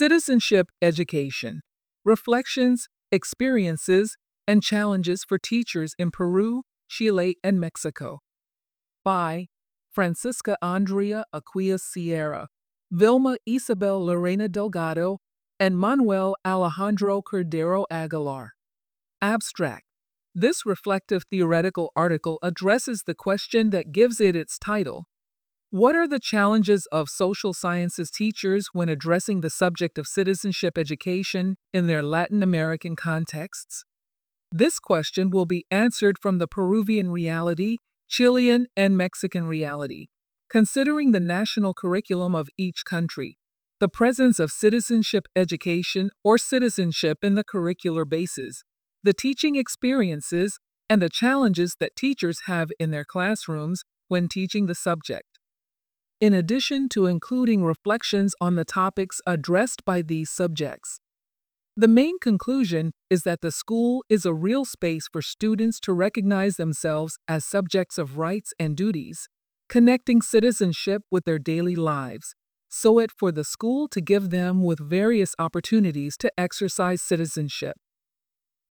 Citizenship education, reflections, experiences, and challenges for teachers in Peru, Chile, and Mexico. By Francisca Andrea Aquias Sierra, Vilma Isabel Lorena Delgado, and Manuel Alejandro Cordero Aguilar. Abstract. This reflective theoretical article addresses the question that gives it its title. What are the challenges of social sciences teachers when addressing the subject of citizenship education in their Latin American contexts? This question will be answered from the Peruvian reality, Chilean, and Mexican reality, considering the national curriculum of each country, the presence of citizenship education or citizenship in the curricular bases, the teaching experiences, and the challenges that teachers have in their classrooms when teaching the subject. In addition to including reflections on the topics addressed by these subjects, the main conclusion is that the school is a real space for students to recognize themselves as subjects of rights and duties, connecting citizenship with their daily lives, so it for the school to give them with various opportunities to exercise citizenship.